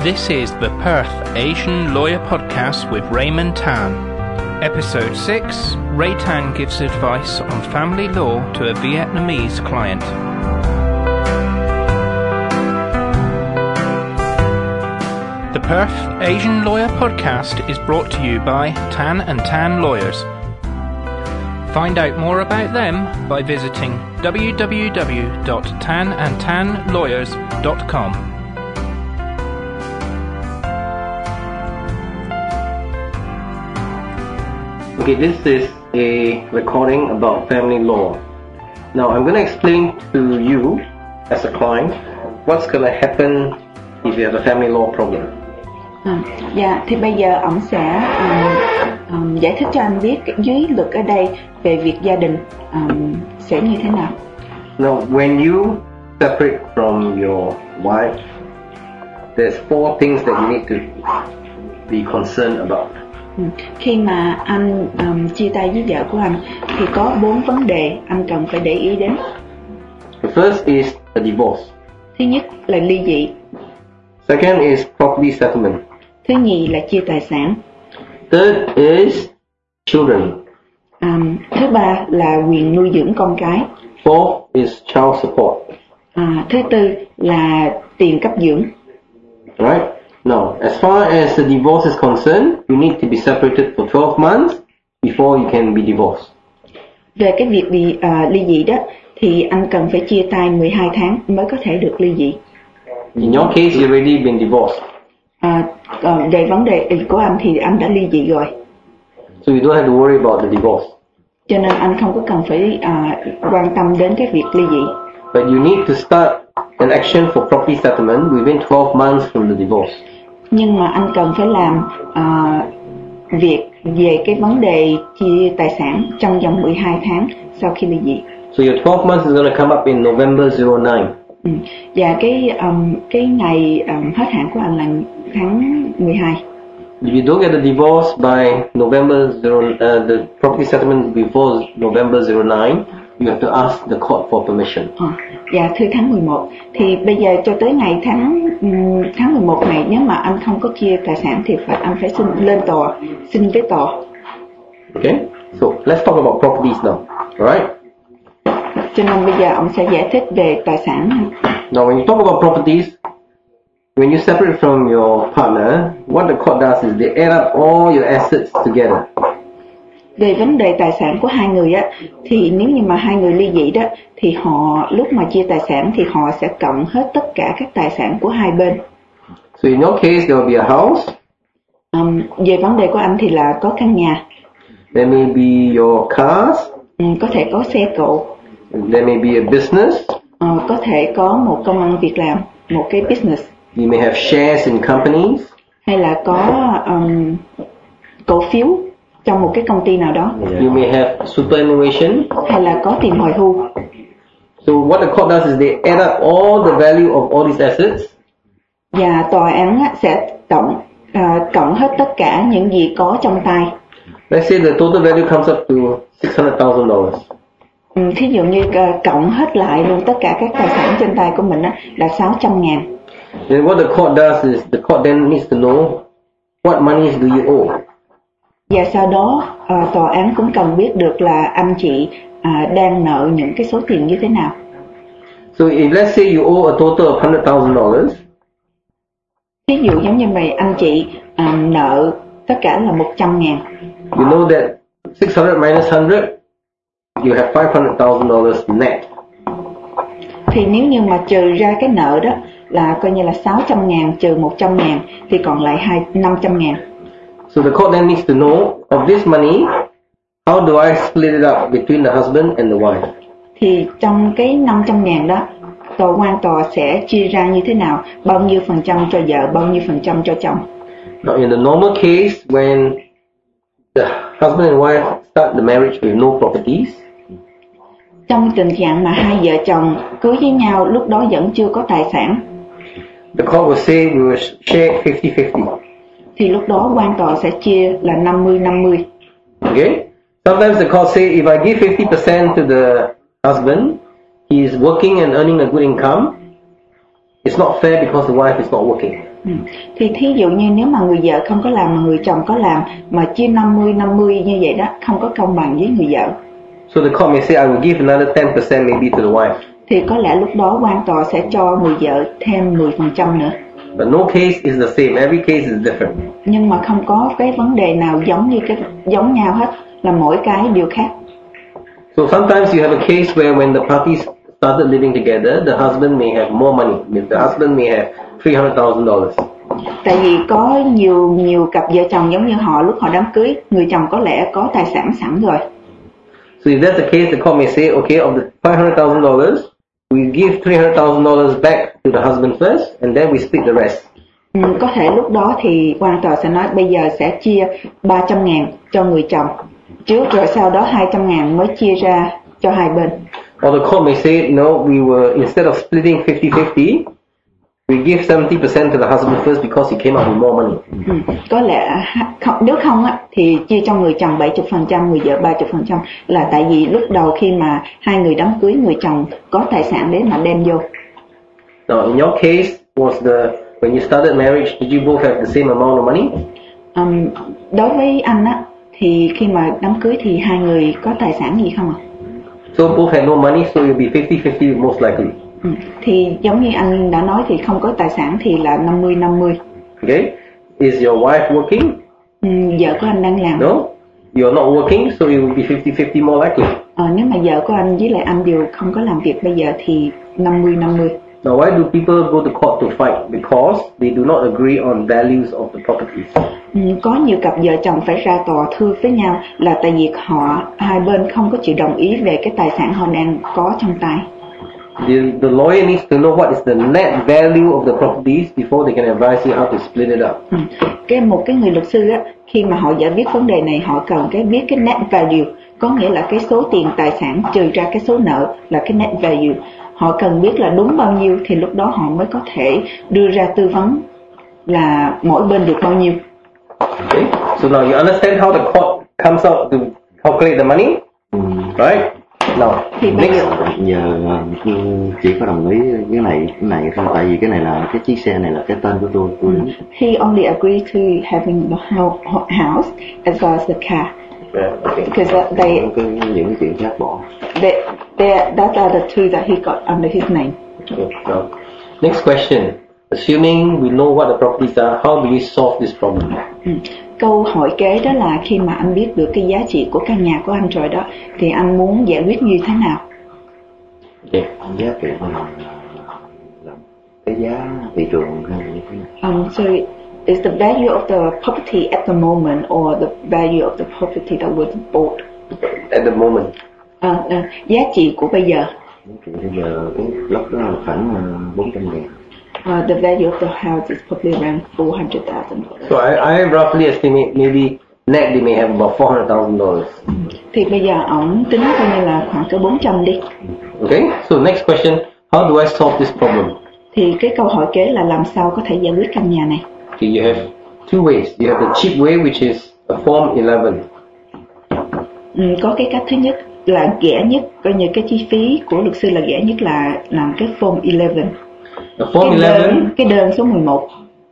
This is the Perth Asian Lawyer Podcast with Raymond Tan. Episode 6, Ray Tan gives advice on family law to a Vietnamese client. The Perth Asian Lawyer Podcast is brought to you by Tan and Tan Lawyers. Find out more about them by visiting www.tanandtanlawyers.com. Okay, this is a recording about family law. Now I'm going to explain to you as a client what's going to happen if you have a family law problem. Thì bây giờ ông sẽ giải thích cho anh biết dưới luật ở đây về việc gia đình sẽ như thế nào. Now when you separate from your wife, there's 4 things that you need to be concerned about. Khi mà anh chia tay với vợ của anh thì có 4 vấn đề anh cần phải để ý đến. The first is a divorce. Thứ nhất là ly dị. Second is property settlement. Thứ nhì là chia tài sản. Third is children. Thứ ba là quyền nuôi dưỡng con cái. Fourth is child support. Thứ tư là tiền cấp dưỡng. Right? Now, as far as the divorce is concerned, you need to be separated for 12 months before you can be divorced. Về cái việc ly dị đó thì anh cần phải chia tay 12 tháng mới có thể được ly dị. In your case, you've already been divorced. Còn về vấn đề của anh thì anh đã ly dị rồi. So you don't have to worry about the divorce. Cho nên anh không có cần phải quan tâm đến cái việc ly dị. But you need to start an action for property settlement within 12 months from the divorce. Nhưng mà anh cần phải làm việc về cái vấn đề chia tài sản trong vòng 12 tháng sau khi ly dị. So your 12 months is going to come up in November 09. Và cái ngày hết hạn của anh là tháng 12. If you don't get the divorce by the property settlement before November 09, you have to ask the court for permission. Dạ thưa tháng 11 thì bây giờ cho tới ngày tháng 11 này, nếu mà anh không có chia tài sản thì anh phải xin lên tòa, xin với tòa. Okay, so let's talk about properties now. Alright? Cho nên bây giờ ông sẽ giải thích về tài sản. Now when you talk about properties, when you separate from your partner, what the court does is they add up all your assets together. Về vấn đề tài sản của hai người á, thì nếu như mà hai người ly dị đó, thì họ lúc mà chia tài sản thì họ sẽ cộng hết tất cả các tài sản của hai bên. So in your case, there will be a house. Về vấn đề của anh thì là có căn nhà. There may be your cars. Có thể có xe cộ. There may be a business. Có thể có một công ăn việc làm, một cái business. You may have shares in companies. Hay là có cổ phiếu trong một cái công ty nào đó. You may have superannuation. Hay là có tiền hồi hưu. So what the court does is they add up all the value of all these assets. Và tòa án sẽ cộng hết tất cả những gì có trong tay. Let's say the total value comes up to $600,000. Thí dụ như cộng hết lại luôn tất cả các tài sản trên tay của mình là 600.000. Then what the court does is the court then needs to know what monies do you owe. Và sau đó tòa án cũng cần biết được là anh chị đang nợ những cái số tiền như thế nào. So if let's say you owe a total of $100,000. Ví dụ giống như vậy, anh chị nợ tất cả là 100.000. You know that 600 minus 100, you have $500,000 net. Thì nếu như mà trừ ra cái nợ đó là coi như là 600.000 trừ 100.000 thì còn lại 500.000. So the court then needs to know of this money, how do I split it up between the husband and the wife? Thì trong cái 500.000 đó, tòa sẽ chia ra như thế nào, bao nhiêu phần trăm cho vợ, bao nhiêu phần trăm cho chồng. Now in the normal case, when the husband and wife start the marriage with no properties, trong tình trạng mà hai vợ chồng cưới với nhau lúc đó vẫn chưa có tài sản, the court will say we will share 50-50. Thì lúc đó quan tòa sẽ chia là 50-50. Okay? Sometimes the court say if I give 50% to the husband, he is working and earning a good income. It's not fair because the wife is not working. Thì thí dụ như nếu mà người vợ không có làm mà người chồng có làm mà chia 50-50 như vậy đó, không có công bằng với người vợ. So the court may say, I will give another 10% maybe to the wife. Thì có lẽ lúc đó quan tòa sẽ cho người vợ thêm 10% nữa. But no case is the same. Every case is different. Nhưng mà không có cái vấn đề nào giống nhau hết, là mỗi cái đều khác. So sometimes you have a case where when the parties started living together, the husband may have more money. The husband may have $300,000. Tại vì có nhiều cặp vợ chồng giống như họ lúc họ đám cưới, người chồng có lẽ có tài sản sẵn rồi. So if that's the case, the court may say, okay, of the $500,000, we give $300,000 back to the husband first, and then we split the rest. Có thể lúc đó thì quan tòa sẽ nói bây giờ sẽ chia 300.000 cho người chồng trước, rồi sau đó 200.000 mới chia ra cho hai bên. Or the court may say, no, instead of splitting 50-50, we give 70% to the husband first because he came up with more money. Có lẽ nếu không á, thì chia cho người chồng 70%, người vợ 30%, là tại vì lúc đầu khi mà hai người đám cưới, người chồng có tài sản để mà đem vô. Now, in your case, when you started marriage, did you both have the same amount of money? Đối với anh á, thì khi mà đám cưới thì hai người có tài sản gì không ạ? So both had no money, so it will be 50-50 most likely. Thì giống như anh đã nói thì không có tài sản thì là 50-50. Okay? Is your wife working? Vợ của anh đang làm. No? You're not working, so it will be 50-50 more likely. Nếu mà vợ của anh với lại anh đều không có làm việc bây giờ thì 50-50. Now, why do people go to court to fight? Because they do not agree on values of the properties. Có nhiều cặp vợ chồng phải ra tòa thưa với nhau là tại vì hai bên không có chịu đồng ý về cái tài sản họ đang có trong tay. The lawyer needs to know what is the net value of the properties before they can advise you how to split it up. Một cái người luật sư á, khi mà họ giải quyết vấn đề này, họ cần biết cái net value, có nghĩa là cái số tiền tài sản trừ ra cái số nợ là cái net value. Họ cần biết là đúng bao nhiêu thì lúc đó họ mới có thể đưa ra tư vấn là mỗi bên được bao nhiêu. Okay. So now you understand how the court comes out to calculate the money, right? Now, thì bây giờ chỉ có đồng ý cái này thôi, tại vì cái này là cái chiếc xe này là cái tên của tôi. He only agreed to having the house as well as the car. Yeah, okay. Because những cái chuyện khác bỏ. That are the two that he got under his name. Okay. Now, next question. Assuming we know what the properties are, how do we solve this problem? Câu hỏi kế đó là khi mà anh biết được cái giá trị của căn nhà của anh rồi đó, thì anh muốn giải quyết như thế nào? Okay. Giá trị là cái giá thị trường hay như thế nào? So is the value of the property at the moment or the value of the property that was bought? At the moment. Giá trị của bây giờ. Giá trị bây giờ cái lốc đó là khoảng 400.000. The value of the house is probably around $400,000. So I roughly estimate maybe net they may have about $400,000. Thì bây giờ ổng tính coi như là khoảng cỡ 400 đi. Okay. So next question, how do I solve this problem? Thì cái câu hỏi kế là làm sao có thể giải quyết căn nhà này? Okay, you have two ways. You have the cheap way, which is a Form 11. Có cái cách thứ nhất là rẻ nhất, coi như cái chi phí của luật sư là rẻ nhất là làm cái Form 11. The Form 11. Cái đơn số 11.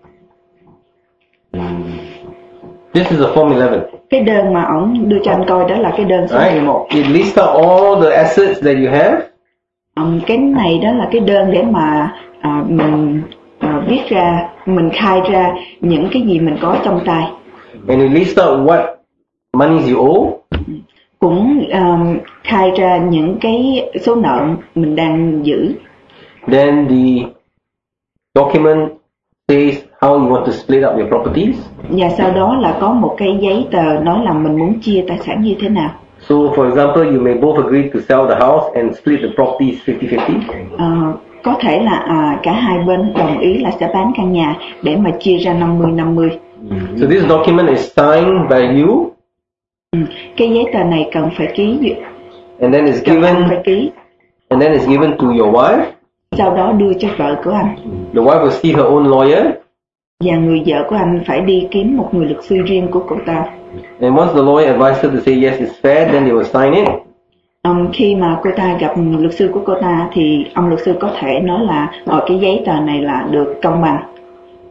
This is a Form 11. Cái đơn mà ổng đưa cho anh coi đó là cái đơn số 11. It lists out all the assets that you have. Cái này đó là cái đơn để mà mình viết ra, mình khai ra những cái gì mình có trong tay. And it lists out what monies you owe. Cũng khai ra những cái số nợ mình đang giữ. Then the document says how you want to split up your properties. Và sau đó là có một cái giấy tờ nói là mình muốn chia tài sản như thế nào. So for example, you may both agree to sell the house and split the properties 50-50. Có thể là cả hai bên đồng ý là sẽ bán căn nhà để mà chia ra 50-50. So this document is signed by you. Cái giấy tờ này cần phải ký. And then it's given to your wife. Sau đó đưa cho vợ của anh. The wife will see her own lawyer. Và người vợ của anh phải đi kiếm một người luật sư riêng của cô ta. And once the lawyer advises her to say yes, it's fair, then they will sign it. Khi mà cô ta gặp luật sư của cô ta thì ông luật sư có thể nói là cái giấy tờ này là được công bằng.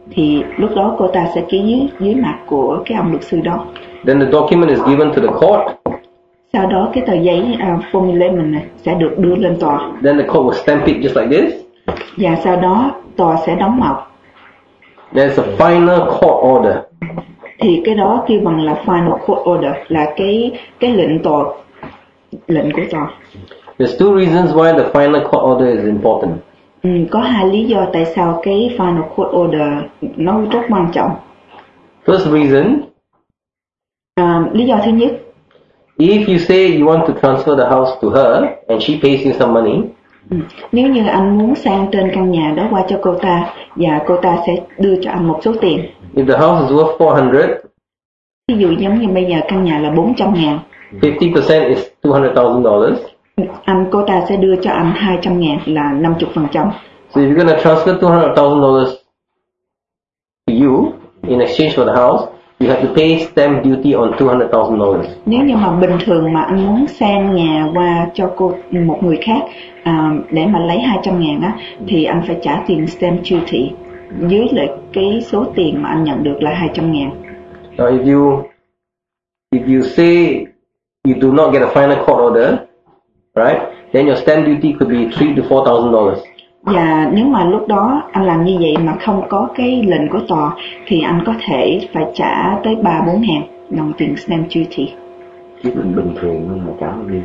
thì lúc đó cô ta sẽ ký dưới mặt của cái ông luật sư đó. Then the document is given to the court. Sau đó cái tờ giấy formula này sẽ được đưa lên tòa. Then the court will stamp it just like this. Và sau đó tòa sẽ đóng mộc. There's a final court order. Thì cái đó kêu bằng là final court order, là cái lệnh của tòa. There's two reasons why the final court order is important. Có hai lý do tại sao cái final court order nó rất quan trọng. First reason, lý do thứ nhất, if you say you want to transfer the house to her and she pays you some money, nếu như anh muốn sang tên căn nhà đó qua cho cô ta và cô ta sẽ đưa cho anh một số tiền. if the house is worth 400, Ví dụ giống như bây giờ căn nhà là 400.000, 50% is $200,000. cô ta sẽ đưa cho anh 200.000 là 50%. So if you're going to transfer $200,000 to you in exchange for the house, you have to pay stamp duty on $200,000. Nếu như mà bình thường mà anh muốn sang nhà qua cho một người khác để mà lấy 200.000 á, thì anh phải trả tiền stamp duty dưới lại cái số tiền mà anh nhận được là 200.000. Now if you say you do not get a final court order, right, then your stamp duty could be $3,000 to $4,000. Và nếu mà lúc đó anh làm như vậy mà không có cái lệnh của tòa thì anh có thể phải trả tới 3-4 ngàn đồng tiền stamp duty. Chứ bình thường nhưng mà trả bao nhiêu?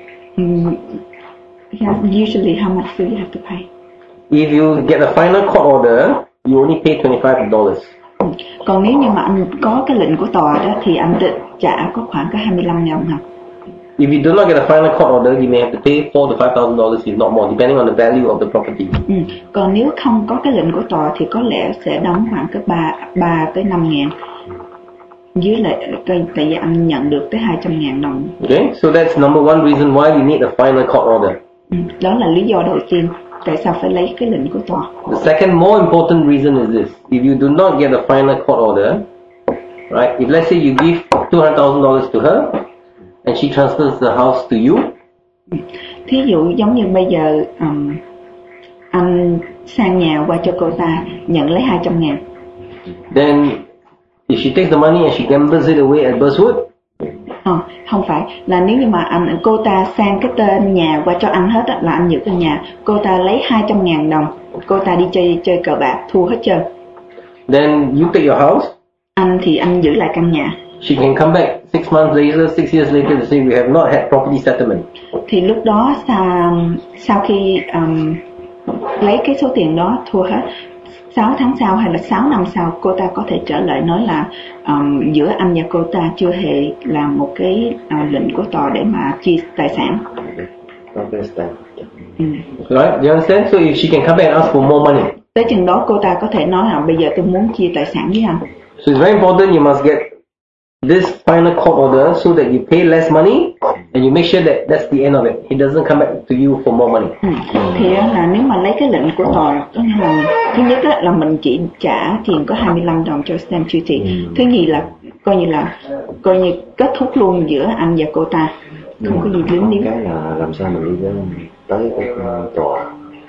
Usually how much do you have to pay? If you get a final court order, you only pay $25. Còn nếu như mà anh có cái lệnh của tòa đó thì anh trả có khoảng có 25.000 hả? If you do not get a final court order, you may have to pay $4,000 to $5,000, if not more, depending on the value of the property. Còn nếu không có cái lệnh của tòa thì có lẽ sẽ đóng khoảng cái 3 tới 5.000 dưới lại tại vì anh nhận được tới 200.000 đồng. Okay, so that's number one reason why you need a final court order. Đó là lý do đầu tiên tại sao phải lấy cái lệnh của tòa. The second more important reason is this: if you do not get a final court order, right? If let's say you give $200,000 to her and she transfers the house to you. Thí dụ giống như bây giờ anh sang nhà qua cho cô ta nhận lấy 200.000. Then if she takes the money and she gambles it away at Burswood. Không phải là nếu như mà cô ta sang cái tên nhà qua cho anh hết á, là anh giữ căn nhà, cô ta lấy 200.000 đồng, cô ta đi chơi cờ bạc thua hết trơn. Then you take your house. Anh giữ lại căn nhà. She can come back 6 months later, 6 years later to say we have not had property settlement. Thì lúc đó sau khi lấy cái số tiền đó thua hết, 6 tháng sau hay là 6 năm sau cô ta có thể trở lại nói là giữa anh và cô ta chưa hề làm một cái lệnh của tòa để mà chia tài sản. Right? Do you understand? So if she can come back and ask for more money. Tới chừng đó cô ta có thể nói là bây giờ tôi muốn chia tài sản với anh. So it's very important you must get this final court order so that you pay less money and you make sure that that's the end of it. It doesn't come back to you for more money. Thì là nếu mà lấy cái lệnh của tòa, có nghĩa là thứ nhất là mình chỉ trả tiền có 25 đồng cho stamp duty. Thứ nhì là coi như kết thúc luôn giữa anh và cô ta, không có gì lính líu. Cái là làm sao mình đi tới cái tòa?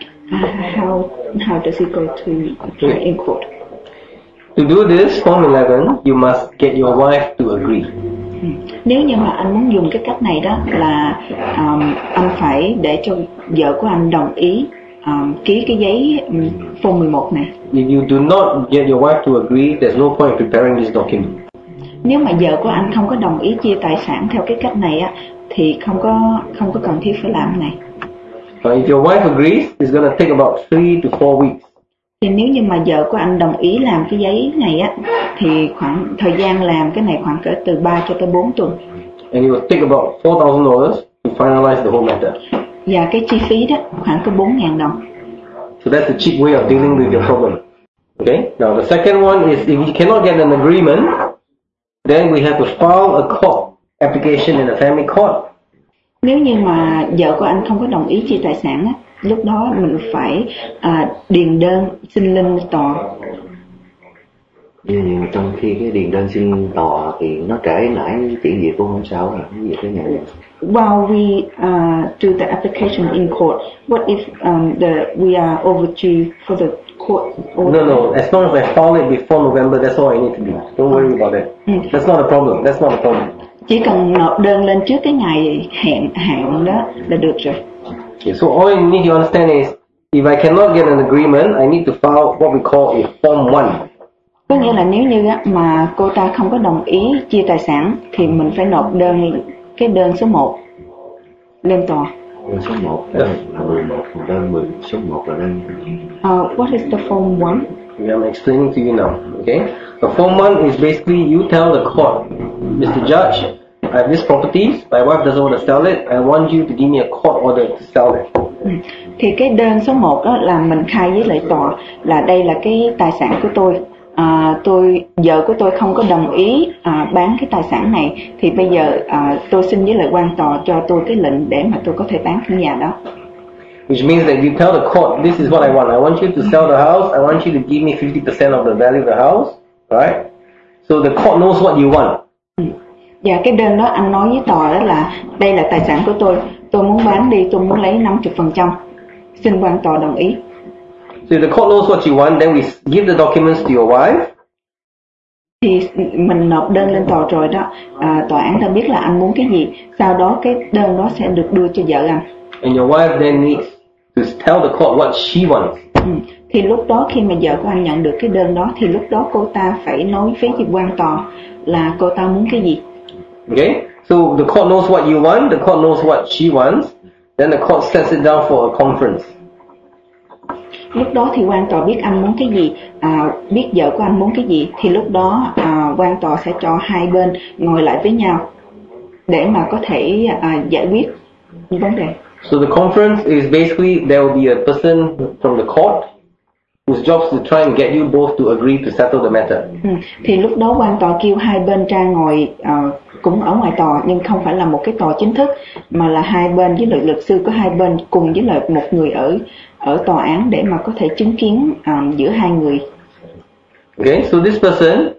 How does it go to in court? To do this, Form 11, you must get your wife to agree. Nếu như mà anh muốn dùng cái cách này đó là anh phải để cho vợ của anh đồng ý ký cái giấy Form 11 này. If you do not get your wife to agree, there's no point in preparing this document. Nếu mà vợ của anh không có đồng ý chia tài sản theo cái cách này á, thì không có cần thiết phải làm cái này. If your wife agrees, it's going to take about 3 to 4 weeks. Thì nếu như mà vợ của anh đồng ý làm cái giấy này á, thì khoảng thời gian làm cái này khoảng cỡ từ 3 cho tới 4 tuần. And it will take about $4,000 to finalize the whole matter. Và cái chi phí đó khoảng có 4.000 đồng. So that's the cheap way of dealing with your problem. Okay. Now the second one is if you cannot get an agreement, then we have to file a court application in a family court. Nếu như mà vợ của anh không có đồng ý chia tài sản á, lúc đó mình phải điền đơn xin lên tòa. Nhưng trong khi cái điền đơn xin tòa thì nó trễ nải chuyện gì cũng không sao, là cái gì cái này. while we do the application in court, what if we are overdue for the court order? No. As long as I file it before November, that's all I need to do. Don't worry about it. That's not a problem. That's not a problem. Chỉ cần nộp đơn lên trước cái ngày hạn đó là được rồi. Okay, so all you need to understand is, if I cannot get an agreement, I need to file what we call a Form 1. Có nghĩa là nếu như mà cô ta không có đồng ý chia tài sản thì mình phải nộp cái đơn số 1 lên tòa. Đơn số 1 là 11, đơn 10, số 1 là đơn. What is the Form 1? I'm explaining to you now. Okay, the Form 1 is basically you tell the court, Mr. Judge, I have this properties, my wife doesn't want to sell it, I want you to give me a court order to sell it. Thì cái đơn số 1 đó là mình khai với lại tòa là đây là cái tài sản của tôi. Vợ của tôi không có đồng ý bán cái tài sản này, thì bây giờ tôi xin với lại quan tòa cho tôi cái lệnh để mà tôi có thể bán căn nhà đó. Which means that you tell the court, this is what I want you to sell the house, I want you to give me 50% of the value of the house, right? So the court knows what you want. Và cái đơn đó anh nói với tòa đó là đây là tài sản của tôi muốn bán đi, tôi muốn lấy 50%, xin quan tòa đồng ý. So if the court knows what you want, then we give the documents to your wife. Thì mình nộp đơn lên tòa rồi đó, tòa án ta biết là anh muốn cái gì, sau đó cái đơn đó sẽ được đưa cho vợ anh. And your wife then needs to tell the court what she wants. Thì lúc đó khi mà vợ của anh nhận được cái đơn đó thì lúc đó cô ta phải nói với quan tòa là cô ta muốn cái gì. Okay, so the court knows what you want, the court knows what she wants, then the court sets it down for a conference. Lúc đó thì quan tòa biết anh muốn cái gì, biết vợ của anh muốn cái gì, thì lúc đó quan tòa sẽ cho hai bên ngồi lại với nhau để mà có thể giải quyết vấn đề. So the conference is basically there will be a person from the court whose job is to try and get you both to agree to settle the matter. Thì lúc đó quan tòa kêu hai bên ra ngồi cũng ở ngoài tòa, nhưng không phải là một cái tòa chính thức mà là hai bên với luật sư của hai bên cùng với lại một người ở tòa án để mà có thể chứng kiến giữa hai người. Okay, so this person,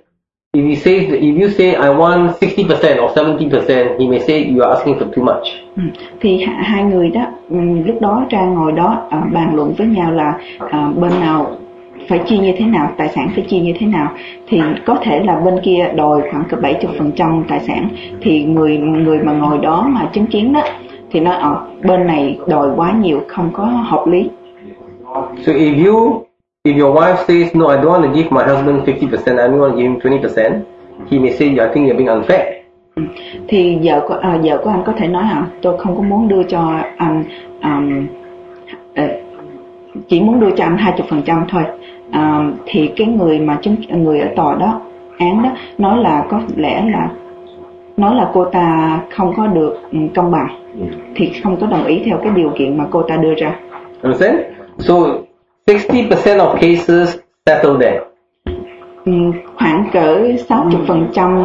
if you say I want 60% or 70%, he may say you are asking for too much. Thì hai người đó lúc đó ra ngồi đó bàn luận với nhau là bên nào phải chia như thế nào, tài sản phải chia như thế nào, thì có thể là bên kia đòi khoảng cỡ 70% tài sản, thì người mà ngồi đó mà chứng kiến đó thì nói bên này đòi quá nhiều, không có hợp lý. So if your wife says no, I don't want to give my husband 50%, I don't want to give him 20%, he may say I think you're being unfair. Thì vợ của anh có thể nói tôi không có muốn đưa cho anh chỉ muốn đưa cho anh 20% thôi. Thì cái người ở tòa đó án đó nói là có lẽ là nói là cô ta không có được công bằng, thì không có đồng ý theo cái điều kiện mà cô ta đưa ra. Understand? So 60% of cases settle there. Khoảng cỡ 60%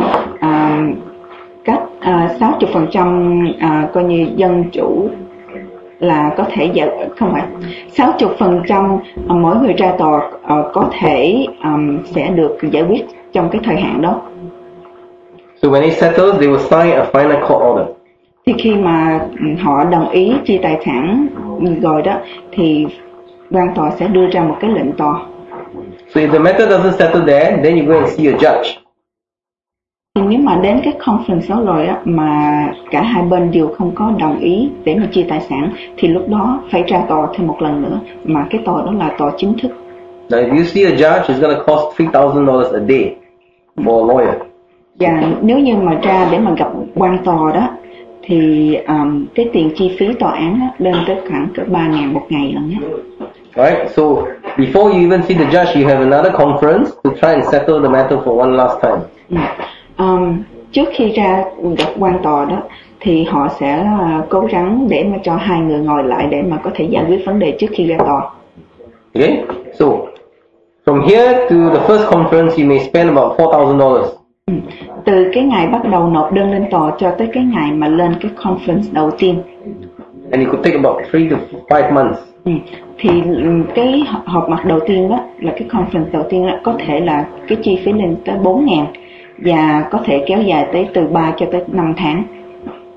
60% coi như dân chủ là có thể không phải 60% mỗi người ra tòa có thể sẽ được giải quyết trong cái thời hạn đó. So when they settle, they will sign a final court order. Thì khi mà họ đồng ý chia tài sản rồi đó thì quan tòa sẽ đưa ra một cái lệnh tòa. So if the matter doesn't settle there, then you go and see a judge. Thì nếu mà đến cái conference đó rồi á mà cả hai bên đều không có đồng ý để mà chia tài sản thì lúc đó phải ra tòa thêm một lần nữa, mà cái tòa đó là tòa chính thức. Now if you see a judge, it's going to cost $3,000 a day for a lawyer. Và nếu như mà ra để mà gặp quan tòa đó thì cái tiền chi phí tòa án đó lên tới khoảng cỡ 3.000 một ngày lần nhé. Right, so before you even see the judge, you have another conference to try and settle the matter for one last time. Trước khi ra gặp quan tòa đó thì họ sẽ cố gắng để mà cho hai người ngồi lại để mà có thể giải quyết vấn đề trước khi ra tòa. Okay, so from here to the first conference, you may spend about $4,000. Từ cái ngày bắt đầu nộp đơn lên tòa cho tới cái ngày mà lên cái conference đầu tiên. And it could take about 3 to 5 months. Thì cái họp mặt đầu tiên đó là cái conference đầu tiên đó, có thể là cái chi phí lên tới 4.000 và có thể kéo dài tới từ 3 cho tới 5 tháng.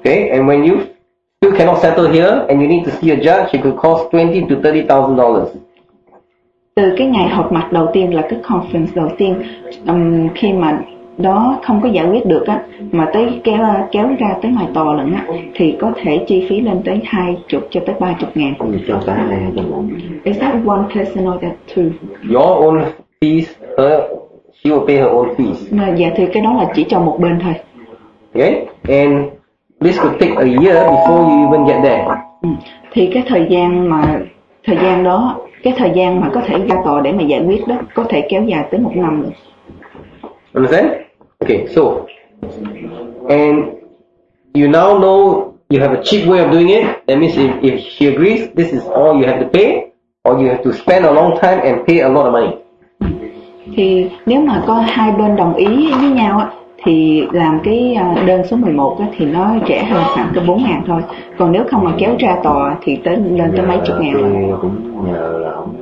Okay, and when you still cannot settle here and you need to see a judge, it could cost $20,000 to $30,000. Từ cái ngày họp mặt đầu tiên là cái conference đầu tiên, khi mà đó không có giải quyết được á, mà tới kéo ra tới ngoài tòa lận á, thì có thể chi phí lên tới 20 cho tới 30 ngàn. Cho cả hai cho một. Is that one person or that two? Your own fees, she will pay her own fees. Dạ thì cái đó là chỉ cho một bên thôi. Okay, and this could take a year before you even get there. Thì cái thời gian đó, cái thời gian mà có thể ra tòa để mà giải quyết đó, có thể kéo dài tới 1 năm nữa. Understand? Okay, so, and you now know you have a cheap way of doing it. That means if she agrees, this is all you have to pay, or you have to spend a long time and pay a lot of money. Thì nếu mà có hai bên đồng ý với nhau á, thì làm cái đơn số 11 á, thì nó rẻ hơn khoảng cái 4 ngàn thôi. Còn nếu không mà kéo ra tòa thì lên tới mấy chục ngàn rồi. Tôi cũng nhờ là ổng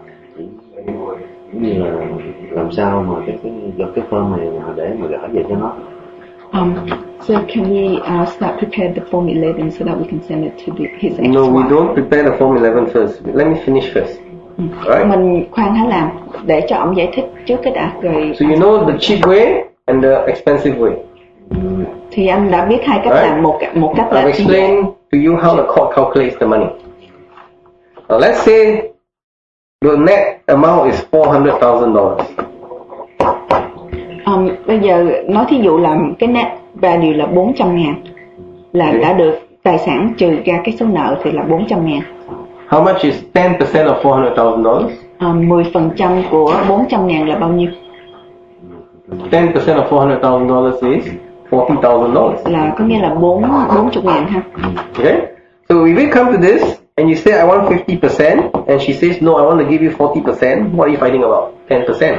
như là làm sao mà cái form này mà để mà gửi về cho nó. So can we start prepare the form 11 so that we can send it to his ex-wife? No, we don't prepare the form 11 first. Let me finish first. Right? Mình khoan hãy làm để cho ông giải thích trước cái đã rồi. So you know the cheap way and the expensive way. Thì anh đã biết hai cách làm, một cách là I'll explain to you how the court calculates the money. Now let's say the net amount is $400,000. Bây giờ nói thí dụ là cái net value là 400 ngàn, là đã được tài sản trừ ra cái số nợ thì là 400 ngàn. How much is 10% of $400,000? 10% của 400 ngàn là bao nhiêu? 10% of $400,000 is $40,000. Là có nghĩa là 40 ngàn ha. Okay? So if we come to this and you say I want 50% and she says no, I want to give you 40%, what are you fighting about? 10%.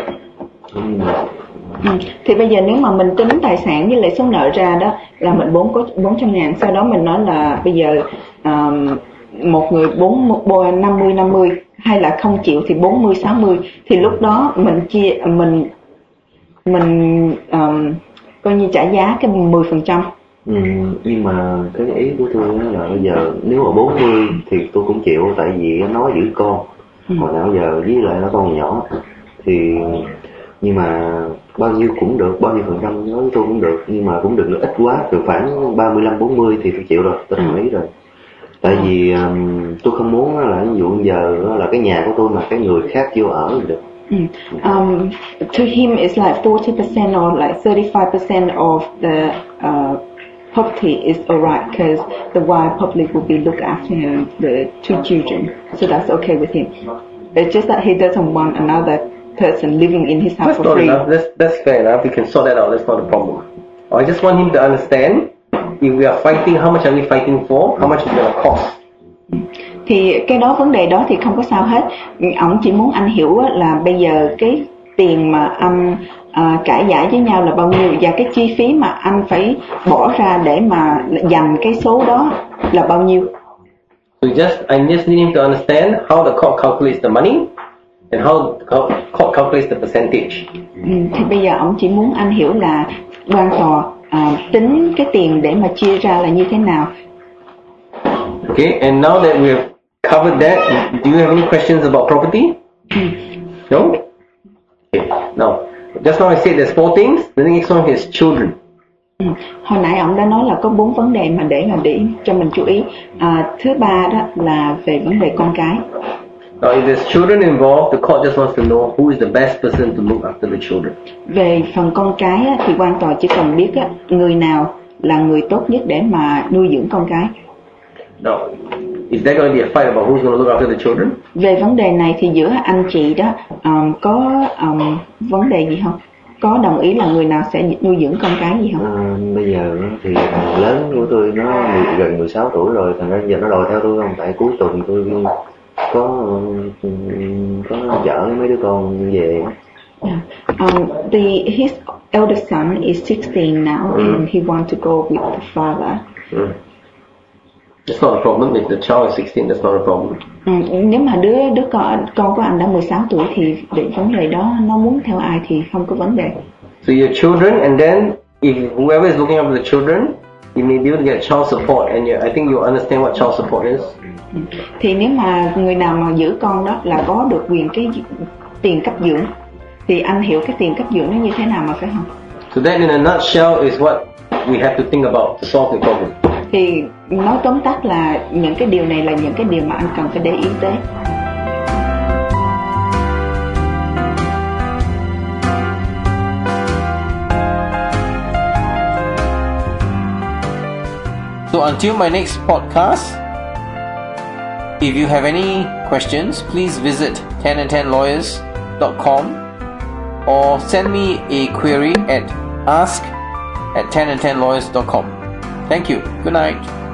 Thì bây giờ nếu mà mình tính tài sản với lại số nợ ra đó là mình 400 ngàn, sau đó mình nói là bây giờ một người 50-50 hay là không chịu thì 40-60, thì lúc đó mình coi như trả giá cái 10%. Nhưng mà cái ý của tôi là bây giờ nếu mà 40 thì tôi cũng chịu, tại vì nó giữ con. Còn nào giờ với lại nó con nhỏ thì, nhưng mà bao nhiêu cũng được, bao nhiêu phần trăm nói với tôi cũng được, nhưng mà cũng đừng ít quá, từ khoảng 35-40 thì tôi chịu rồi, tôi đồng ý rồi. Tại vì tôi không muốn là ví dụ giờ là cái nhà của tôi mà cái người khác vô ở thì được. To him it's like 40% or like 35% of the property is alright, because the wife probably will be look after the 2 children, so that's okay with him. It's just that he doesn't want another person living in his house That's for not free. enough. That's fair enough. We can sort that out. That's not a problem. I just want him to understand if we are fighting, how much are we fighting for? How much is it going to cost? Thì cái đó, vấn đề đó thì không có sao hết. Ông chỉ muốn anh hiểu là bây giờ cái tiền mà anh cãi giải với nhau là bao nhiêu, và cái chi phí mà anh phải bỏ ra để mà dành cái số đó là bao nhiêu. So I just need him to understand how the court calculates the money and how the court calculates the percentage. Thì bây giờ ông chỉ muốn anh hiểu là quan tòa tính cái tiền để mà chia ra là như thế nào. Okay, and now that we have covered that, do you have any questions about property? No? Okay, now, just now I said there's 4 things. The next one is children. Hồi nãy ông đã nói là có 4 vấn đề mà để cho mình chú ý. Thứ ba đó là về vấn đề con cái. Now, if there's children involved, the court just wants to know who is the best person to look after the children. Về phần con cái thì quan tòa chỉ cần biết người nào là người tốt nhất để mà nuôi dưỡng con cái. Now, is there going to be a fight about who's going to look after the children? Về vấn đề này thì giữa anh chị đó có vấn đề gì không? Có đồng ý là người nào sẽ nuôi dưỡng con cái gì không? Bây giờ thì thằng lớn của tôi nó gần 16 tuổi rồi, thành ra giờ nó đòi theo tôi không? Tại cuối tuần tôi có chở mấy đứa con về. His eldest son is 16 now and he wants to go with the father. It's not a problem. If the child is 16, that's not a problem. Nếu mà đứa con của anh đã 16 tuổi thì về vấn đề đó nó muốn theo ai thì không có vấn đề. So your children, and then if whoever is looking after the children, you may be able to get child support, and I think you'll understand what child support is. Thì nếu mà người nào mà giữ con đó là có được quyền cái tiền cấp dưỡng, thì anh hiểu cái tiền cấp dưỡng nó như thế nào mà, phải không? So that in a nutshell is what we have to think about to solve the problem. Thì nói tóm tắt là những cái điều này là những cái điều mà anh cần phải để ý tới. So until my next podcast, if you have any questions, please visit 10and10lawyers.com or send me a query at ask@10and10lawyers.com. Thank you. Good night.